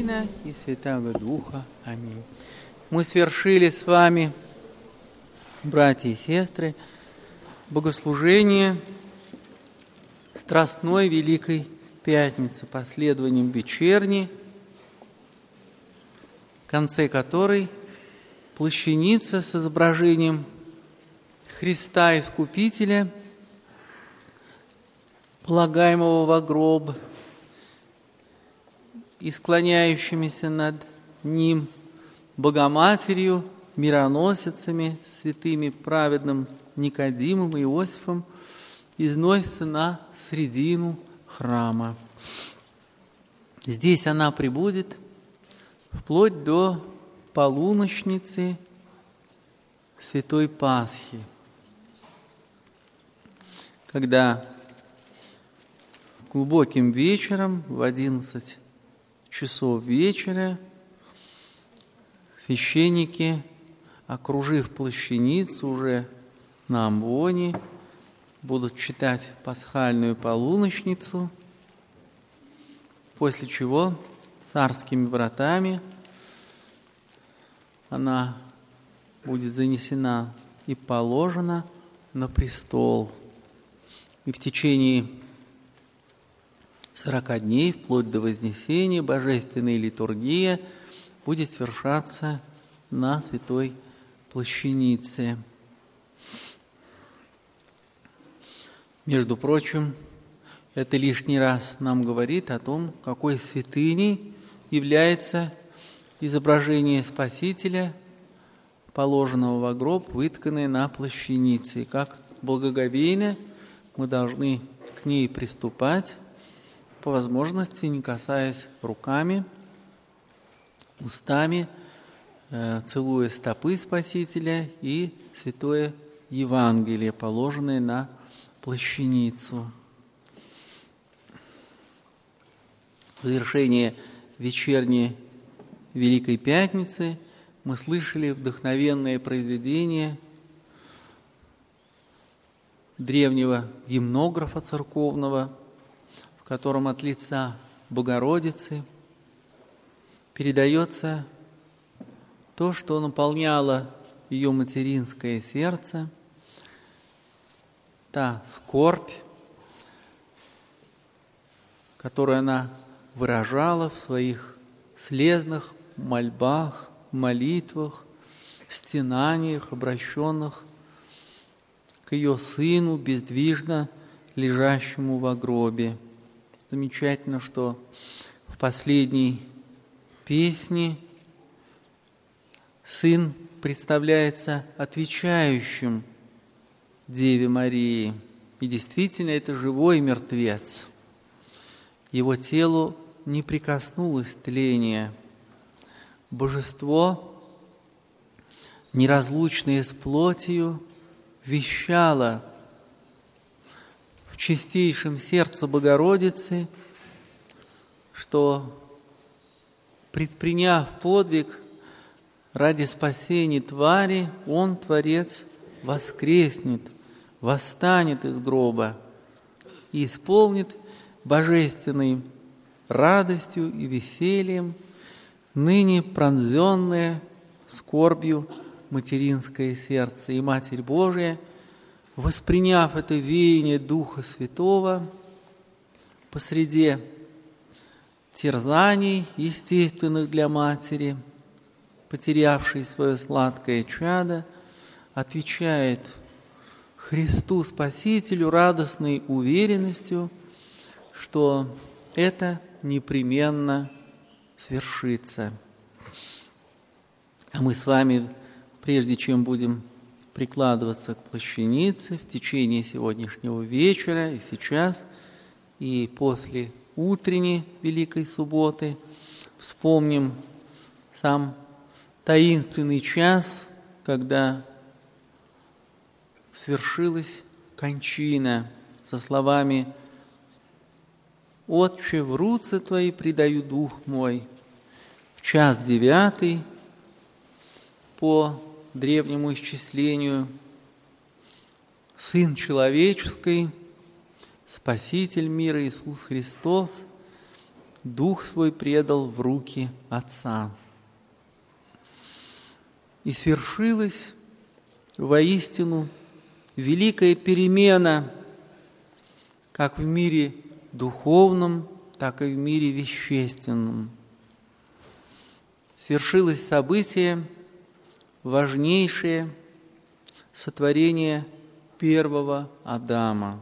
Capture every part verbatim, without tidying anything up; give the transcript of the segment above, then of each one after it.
Сына и Святаго Духа. Аминь. Мы свершили с вами, братья и сестры, богослужение Страстной Великой Пятницы, последованием вечерни, в конце которой плащаница с изображением Христа Искупителя, полагаемого во гроб, и склоняющимися над ним Богоматерью, мироносицами, святыми праведным Никодимом и Иосифом, износится на средину храма. Здесь она пребудет вплоть до полуночницы Святой Пасхи, когда глубоким вечером в одиннадцать часов вечера священники, окружив плащаницу уже на амвоне, будут читать пасхальную полуночницу, после чего царскими вратами она будет занесена и положена на престол. И в течение сорока дней, вплоть до Вознесения, божественная литургия будет совершаться на святой плащанице. Между прочим, это лишний раз нам говорит о том, какой святыней является изображение Спасителя, положенного во гроб, вытканное на плащанице. И как благоговейно мы должны к ней приступать, по возможности, не касаясь руками, устами, э, целуя стопы Спасителя и Святое Евангелие, положенное на плащаницу. В завершение вечерней Великой Пятницы мы слышали вдохновенное произведение древнего гимнографа церковного, в котором от лица Богородицы передается то, что наполняло ее материнское сердце, та скорбь, которую она выражала в своих слезных мольбах, молитвах, стенаниях, обращенных к ее сыну, бездвижно лежащему во гробе. Замечательно, что в последней песне сын представляется отвечающим Деве Марии. И действительно, это живой мертвец. Его телу не прикоснулось тление. Божество, неразлучное с плотью, вещало в чистейшем сердце Богородицы, что, предприняв подвиг ради спасения твари, Он, Творец, воскреснет, восстанет из гроба и исполнит божественной радостью и весельем ныне пронзенное скорбью материнское сердце. И Матерь Божия, восприняв это веяние Духа Святого, посреди терзаний, естественных для матери, потерявшей свое сладкое чадо, отвечает Христу Спасителю радостной уверенностью, что это непременно свершится. А мы с вами, прежде чем будем прикладываться к плащанице в течение сегодняшнего вечера и сейчас, и после утренней Великой Субботы, вспомним сам таинственный час, когда свершилась кончина, со словами «Отче, в руцы Твои предаю дух мой». В час девятый по древнему исчислению Сын Человеческий, Спаситель мира Иисус Христос, Дух свой предал в руки Отца. И свершилась воистину великая перемена как в мире духовном, так и в мире вещественном. Свершилось событие, важнейшее сотворение первого Адама.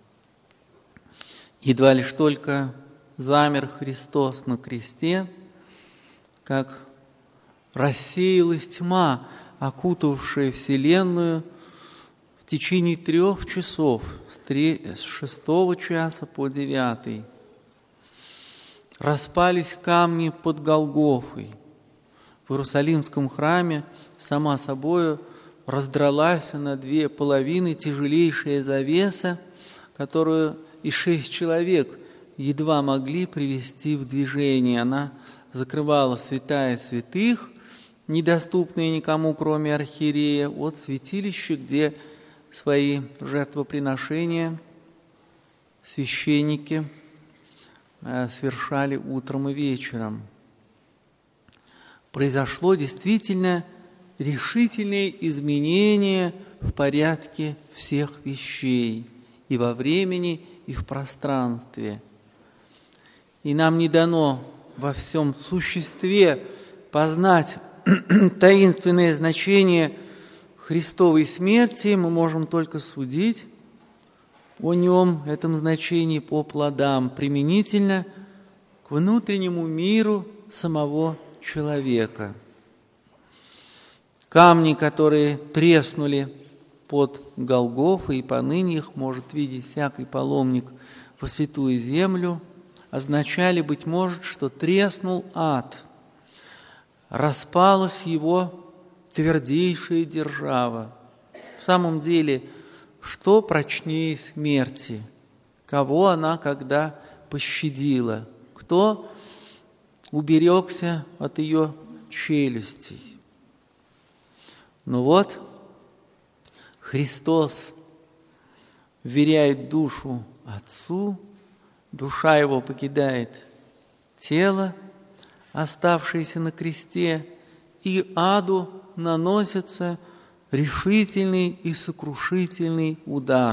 Едва лишь только замер Христос на кресте, как рассеялась тьма, окутавшая вселенную в течение трех часов, с шестого часа по девятый. Распались камни под Голгофой. В Иерусалимском храме сама собою раздралась на две половины тяжелейшая завеса, которую и шесть человек едва могли привести в движение. Она закрывала святая святых, недоступные никому, кроме архиерея, от святилища, где свои жертвоприношения священники совершали утром и вечером. Произошло действительно решительное изменение в порядке всех вещей и во времени, и в пространстве. И нам не дано во всем существе познать таинственное значение Христовой смерти, мы можем только судить о нем, этом значении, по плодам, применительно к внутреннему миру самого человека. Камни, которые треснули под Голгофой, и поныне их может видеть всякий паломник во святую землю, означали, быть может, что треснул ад, распалась его твердейшая держава. В самом деле, что прочнее смерти? Кого она когда пощадила? Кто уберегся от ее челюстей? Ну вот, Христос вверяет душу Отцу, душа его покидает тело, оставшееся на кресте, и аду наносится решительный и сокрушительный удар.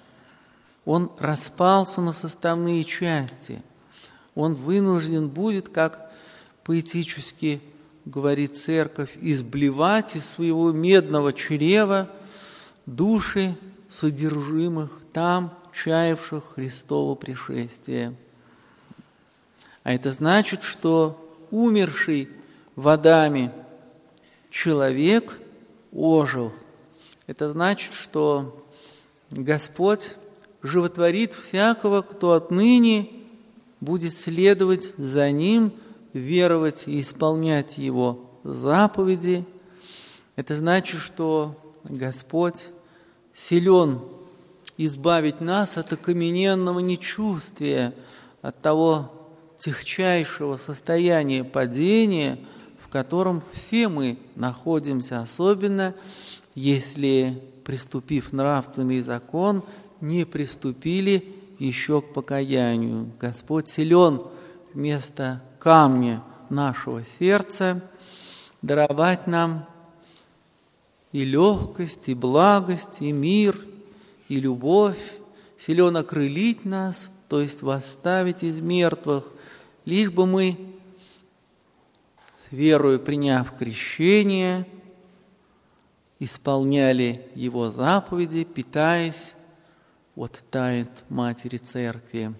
Он распался на составные части. Он вынужден будет, как поэтически говорит Церковь, изблевать из своего медного чрева души содержимых там, чаявших Христово пришествие. А это значит, что умерший в Адаме человек ожил. Это значит, что Господь животворит всякого, кто отныне будет следовать за Ним, веровать и исполнять Его заповеди. Это значит, что Господь силен избавить нас от окамененного нечувствия, от того тихчайшего состояния падения, в котором все мы находимся, особенно если, приступив нравственный закон, не приступили еще к покаянию. Господь силен вместо камня нашего сердца даровать нам и легкость, и благость, и мир, и любовь, силен окрылить нас, то есть восставить из мертвых, лишь бы мы, с верою приняв крещение, исполняли Его заповеди, питаясь от тайн Матери Церкви.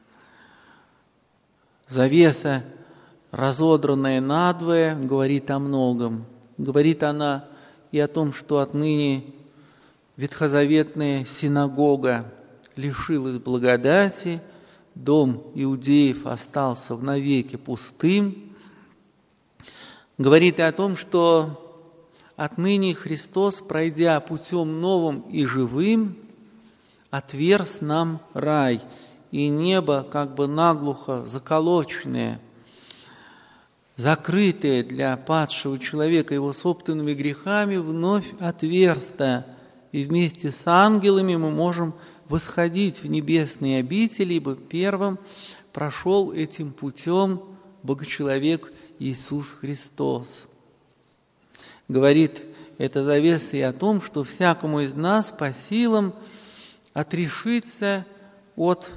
Завеса, разодранная надвое, говорит о многом. Говорит она и о том, что отныне ветхозаветная синагога лишилась благодати, дом иудеев остался навеки пустым. Говорит и о том, что отныне Христос, пройдя путем новым и живым, отверз нам рай, и небо, как бы наглухо заколоченное, закрытое для падшего человека его собственными грехами, вновь отверсто, и вместе с ангелами мы можем восходить в небесные обители, ибо первым прошел этим путем Богочеловек Иисус Христос. Говорит это завеса и о том, что всякому из нас по силам отрешиться от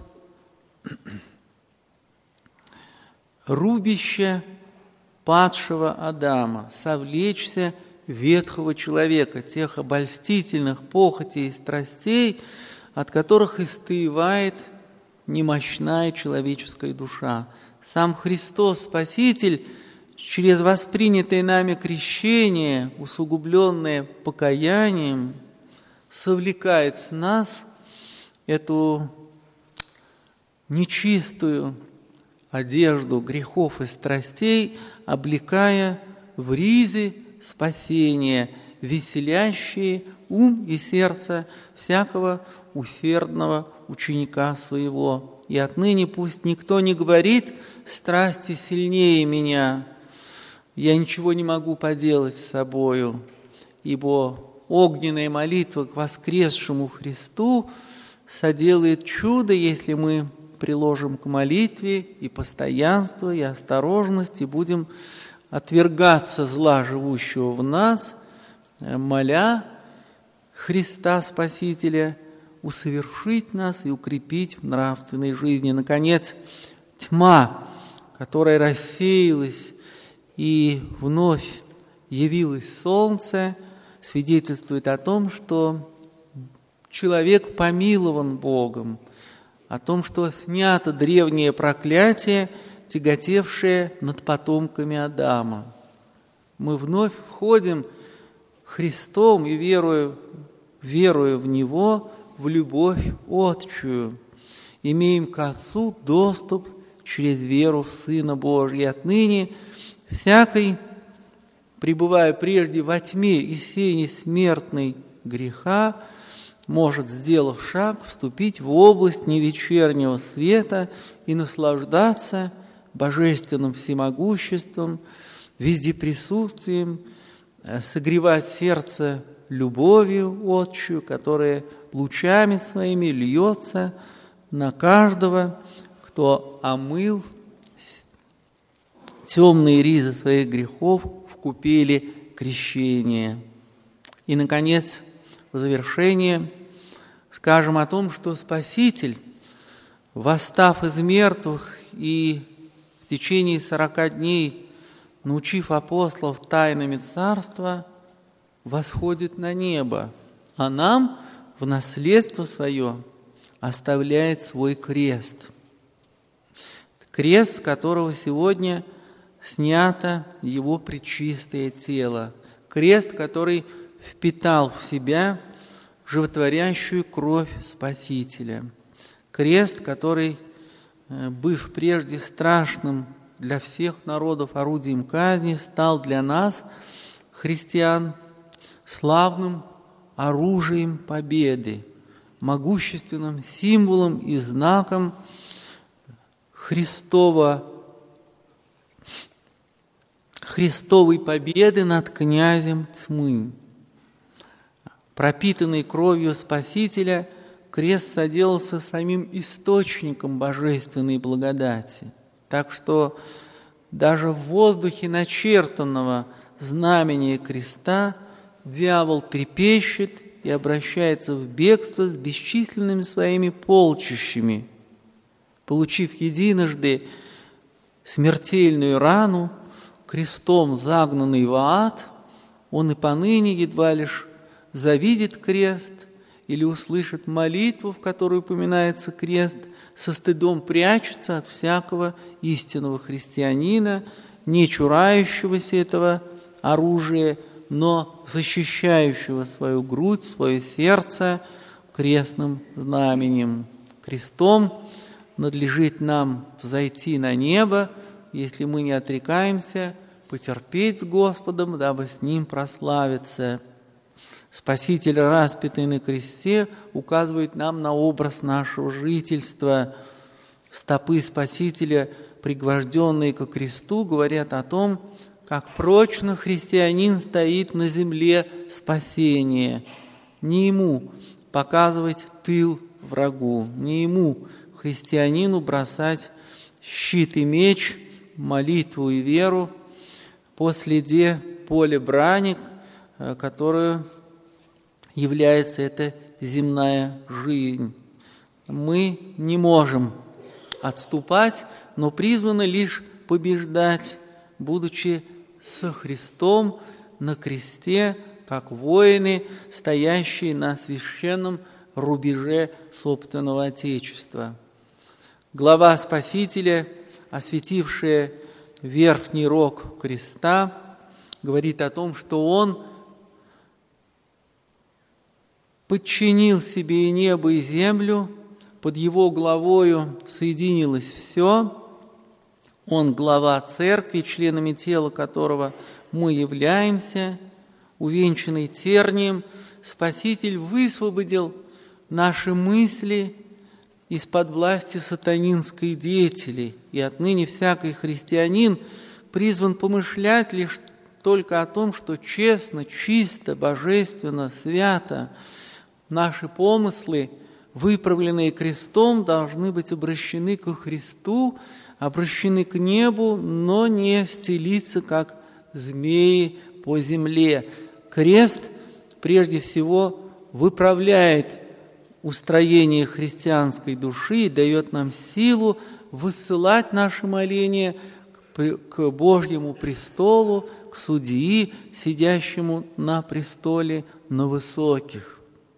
рубища падшего Адама, совлечься ветхого человека, тех обольстительных похотей и страстей, от которых истаивает немощная человеческая душа. Сам Христос, Спаситель, через воспринятое нами крещение, усугубленное покаянием, совлекает с нас эту нечистую одежду грехов и страстей, облекая в ризы спасения, веселящие ум и сердце всякого усердного ученика своего. И отныне пусть никто не говорит: страсти сильнее меня, я ничего не могу поделать с собою, ибо огненная молитва к воскресшему Христу соделает чудо, если мы приложим к молитве и постоянство, и осторожность, и будем отвергаться зла, живущего в нас, моля Христа Спасителя усовершить нас и укрепить в нравственной жизни. Наконец, тьма, которая рассеялась и вновь явилось солнце, свидетельствует о том, что человек помилован Богом, о том, что снято древнее проклятие, тяготевшее над потомками Адама. Мы вновь входим Христом и веруя, веруя в Него, в любовь отчую, имеем к Отцу доступ через веру в Сына Божия. И отныне всякий, пребывая прежде во тьме и сене смертной греха, может, сделав шаг, вступить в область невечернего света и наслаждаться божественным всемогуществом, вездеприсутствием, согревать сердце любовью отчую, которая лучами своими льется на каждого, кто омыл темные ризы своих грехов в купели крещения. И, наконец, в завершение скажем о том, что Спаситель, восстав из мертвых и в течение сорока дней научив апостолов тайнами Царства, восходит на небо, а нам в наследство свое оставляет свой крест. Крест, с которого сегодня снято его пречистое тело. Крест, который впитал в себя животворящую кровь Спасителя. Крест, который, быв прежде страшным для всех народов орудием казни, стал для нас, христиан, славным оружием победы, могущественным символом и знаком Христова, Христовой победы над князем тьмы. Пропитанный кровью Спасителя, крест соделался самим источником божественной благодати. Так что даже в воздухе начертанного знамения креста дьявол трепещет и обращается в бегство с бесчисленными своими полчищами. Получив единожды смертельную рану, крестом загнанный в ад, он и поныне едва лишь завидит крест или услышит молитву, в которой упоминается крест, со стыдом прячется от всякого истинного христианина, не чурающегося этого оружия, но защищающего свою грудь, свое сердце крестным знаменем. Крестом надлежит нам взойти на небо, если мы не отрекаемся, потерпеть с Господом, дабы с Ним прославиться. Спаситель, распятый на кресте, указывает нам на образ нашего жительства. Стопы Спасителя, пригвожденные ко кресту, говорят о том, как прочно христианин стоит на земле спасения. Не ему показывать тыл врагу, не ему, христианину, бросать щит и меч, молитву и веру, по следе поле брани, которое является эта земная жизнь. Мы не можем отступать, но призваны лишь побеждать, будучи со Христом на кресте, как воины, стоящие на священном рубеже собственного Отечества. Глава Спасителя, осветившая верхний рог креста, говорит о том, что Он подчинил себе и небо, и землю, под Его главою соединилось все. Он глава церкви, членами тела которого мы являемся, увенчанный тернием. Спаситель высвободил наши мысли из-под власти сатанинской деятели, и отныне всякий христианин призван помышлять лишь только о том, что честно, чисто, божественно, свято. Наши помыслы, выправленные крестом, должны быть обращены ко Христу, обращены к небу, но не стелиться, как змеи по земле. Крест, прежде всего, выправляет устроение христианской души и дает нам силу высылать наши моления к Божьему престолу, к судьи, сидящему на престоле на высоких.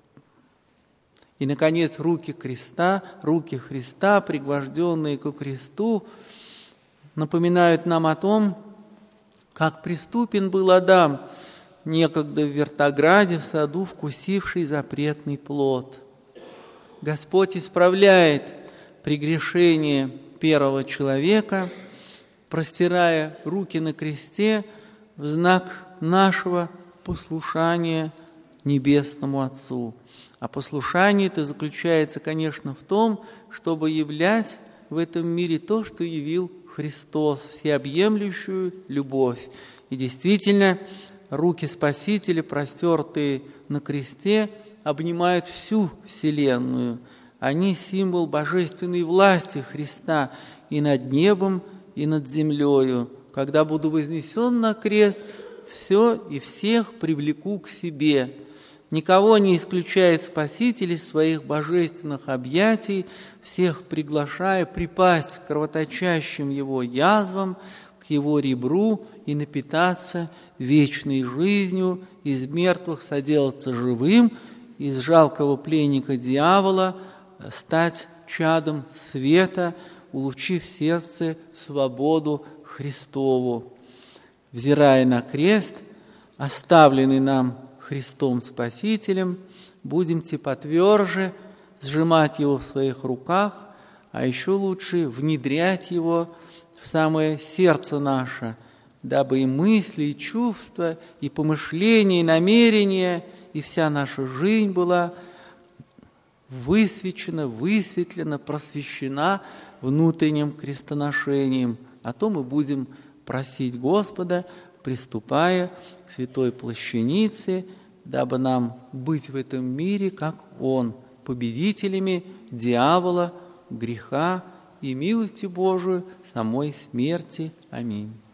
И, наконец, руки креста, руки Христа, пригвожденные ко кресту, напоминают нам о том, как преступен был Адам, некогда в вертограде, в саду, вкусивший запретный плод. Господь исправляет прегрешение первого человека, простирая руки на кресте в знак нашего послушания Небесному Отцу. А послушание это заключается, конечно, в том, чтобы являть в этом мире то, что явил Христос, всеобъемлющую любовь. И действительно, руки Спасителя, простертые на кресте, обнимают всю вселенную. Они символ божественной власти Христа и над небом, и над землею. Когда буду вознесен на крест, все и всех привлеку к себе. Никого не исключает Спаситель из своих божественных объятий, всех приглашая припасть к кровоточащим Его язвам, к Его ребру и напитаться вечной жизнью, из мертвых соделаться живым, из жалкого пленника дьявола стать чадом света, улучив в сердце свободу Христову. Взирая на крест, оставленный нам Христом Спасителем, будемте потверже сжимать его в своих руках, а еще лучше внедрять его в самое сердце наше, дабы и мысли, и чувства, и помышления, и намерения, и вся наша жизнь была высвечена, высветлена, просвещена внутренним крестоношением. О том мы будем просить Господа, приступая к святой плащанице, дабы нам быть в этом мире, как Он, победителями дьявола, греха и милости Божию, самой смерти. Аминь.